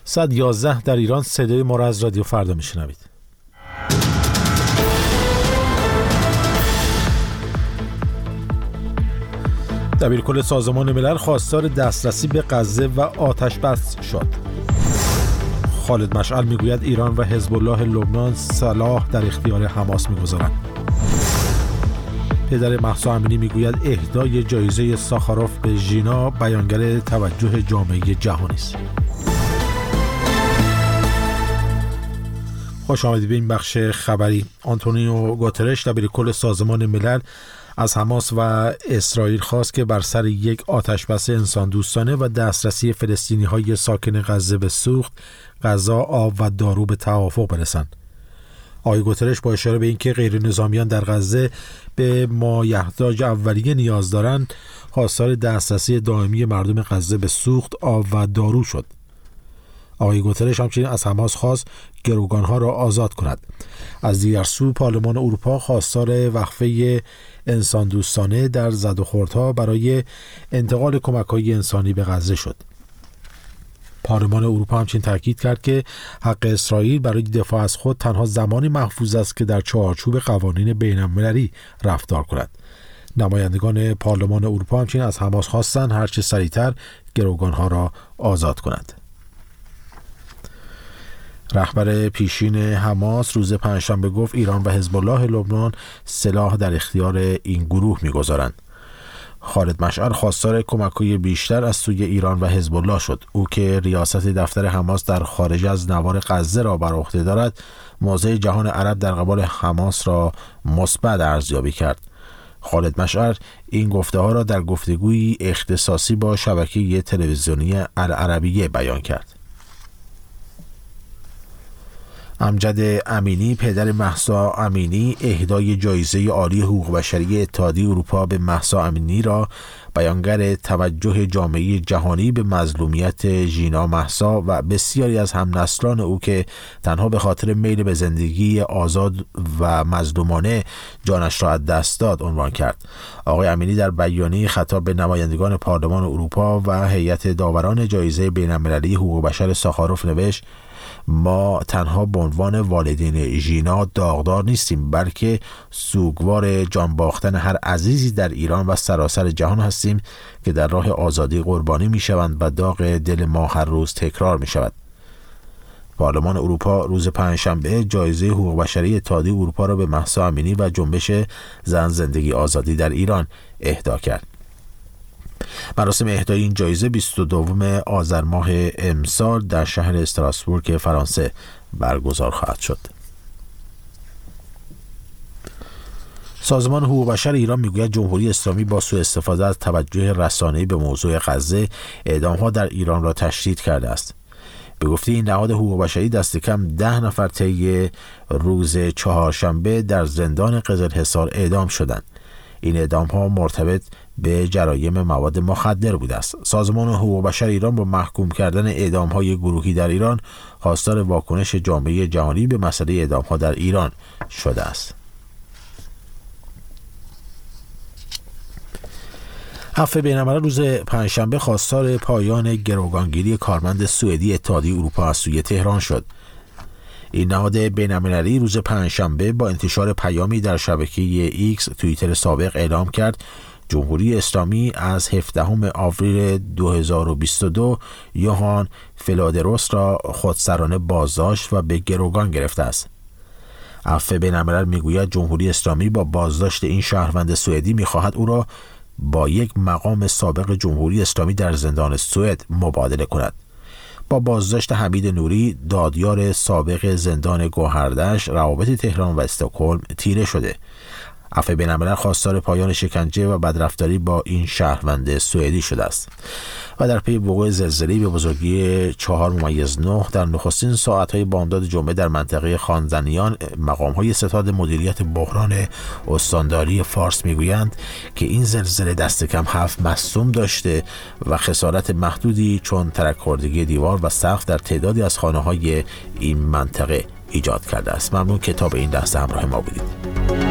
111 در ایران. صدای ما را از رادیو فردا میشنوید. دبیرکل سازمان ملل خواستار دسترسی به غزه و آتش بس شد. خالد مشعل میگوید ایران و حزب الله لبنان سلاح در اختیار حماس میگذارند. پدر مهسا امینی میگوید اهدای جایزه ساخاروف به ژینا بیانگر توجه جامعه جهانی است. خوش آمدید به این بخش خبری. آنتونیو گوترش دبیرکل سازمان ملل از حماس و اسرائیل خواست که بر سر یک آتشبس انسان دوستانه و دسترسی فلسطینی‌های ساکن غزه به سوخت، غذا، آب و دارو به توافق برسند. آقای گوترش با اشاره به اینکه غیر نظامیان در غزه به مایحتاج اولیه نیاز دارند، خواستار دسترسی دائمی مردم غزه به سوخت، آب و دارو شد. آقای گوترش همچنین از حماس خواست گروگانها را آزاد کند. از دیگر سو پارلمان اروپا خواستار وقفه انسان دوستانه در زد و خوردها برای انتقال کمک‌های انسانی به غزه شد. پارلمان اروپا همچنین تاکید کرد که حق اسرائیل برای دفاع از خود تنها زمانی محفوظ است که در چارچوب قوانین بین‌المللی رفتار کند. نمایندگان پارلمان اروپا همچنین از حماس خواستند هرچه سریعتر گروگانها را آزاد کند. رهبر پیشین حماس روز پنجشنبه گفت ایران و حزب الله لبنان سلاح در اختیار این گروه می‌گذارند. خالد مشعل خواستار کمک‌های بیشتر از سوی ایران و حزب الله شد. او که ریاست دفتر حماس در خارج از نوار غزه را بر عهده دارد، موضع جهان عرب در قبال حماس را مثبت ارزیابی کرد. خالد مشعل این گفته‌ها را در گفتگویی اختصاصی با شبکه تلویزیونی العربیه بیان کرد. امجد امینی پدر مهسا امینی اهدای جایزه عالی حقوق بشری اتحادیه اروپا به مهسا امینی را بیانگر توجه جامعه جهانی به مظلومیت ژینا مهسا و بسیاری از همنسلان او که تنها به خاطر میل به زندگی آزاد و مظلومانه جانش را از دست داد عنوان کرد. آقای امینی در بیانیه خطاب به نمایندگان پارلمان اروپا و هیئت داوران جایزه بین‌المللی حقوق بشر ساخاروف نوشت: ما تنها به عنوان والدین ژینا داغدار نیستیم، بلکه سوگوار جان باختن هر عزیزی در ایران و سراسر جهان هستیم که در راه آزادی قربانی می شوند و داغ دل ما هر روز تکرار می شود. پارلمان اروپا روز پنجشنبه جایزه حقوق بشری اتحادیه اروپا را به مهسا امینی و جنبش زن زندگی آزادی در ایران اهدا کرد. مراسم اهدای این جایزه 22 آذر ماه امسال در شهر استراسبورگ فرانسه برگزار خواهد شد. سازمان حقوق بشر ایران میگوید جمهوری اسلامی با سوء استفاده از توجه رسانه‌ای به موضوع غزه اعدام‌ها در ایران را تشدید کرده است. به گفته این نهاد حقوق بشری دست کم 10 نفر طی روز چهارشنبه در زندان قزلحصار اعدام شدند. این اعدام‌ها مرتبط به جرایم مواد مخدر بوده است. سازمان حقوق بشر ایران با محکوم کردن اعدام‌های گروهی در ایران خواستار واکنش جامعه جهانی به مسئله اعدام‌ها در ایران شده است. عفو بین‌الملل روز پنجشنبه خواستار پایان گروگانگیری کارمند سوئدی اتحادیه اروپا از سوی تهران شد. این نهاد بین‌المللی روز پنجشنبه با انتشار پیامی در شبکه ایکس توییتر سابق اعلام کرد جمهوری اسلامی از 17 آوریل 2022 یوهان فلادروس را خودسرانه بازداشت و به گروگان گرفته است. عفو بین‌الملل میگوید جمهوری اسلامی با بازداشت این شهروند سوئدی میخواهد او را با یک مقام سابق جمهوری اسلامی در زندان سوئد مبادله کند. با بازداشت حمید نوری، دادیار سابق زندان گوهردشت، روابط تهران و استکهلم تیره شده. عفو بین‌الملل خواستار پایان شکنجه و بدرفتاری با این شهروند سوئدی شده است و در پی وقوع زلزله‌ای به بزرگی 4.9 در نخستین ساعت‌های بامداد جمعه در منطقه خانزنیان، مقام‌های ستاد مدیریت بحران استانداری فارس می‌گویند که این زلزله دست کم 7 مصدوم داشته و خسارت محدودی چون ترک‌خوردگی دیوار و سقف در تعدادی از خانه‌های این منطقه ایجاد کرده است. ممنون که تا به این لحظه همراه ما بودید.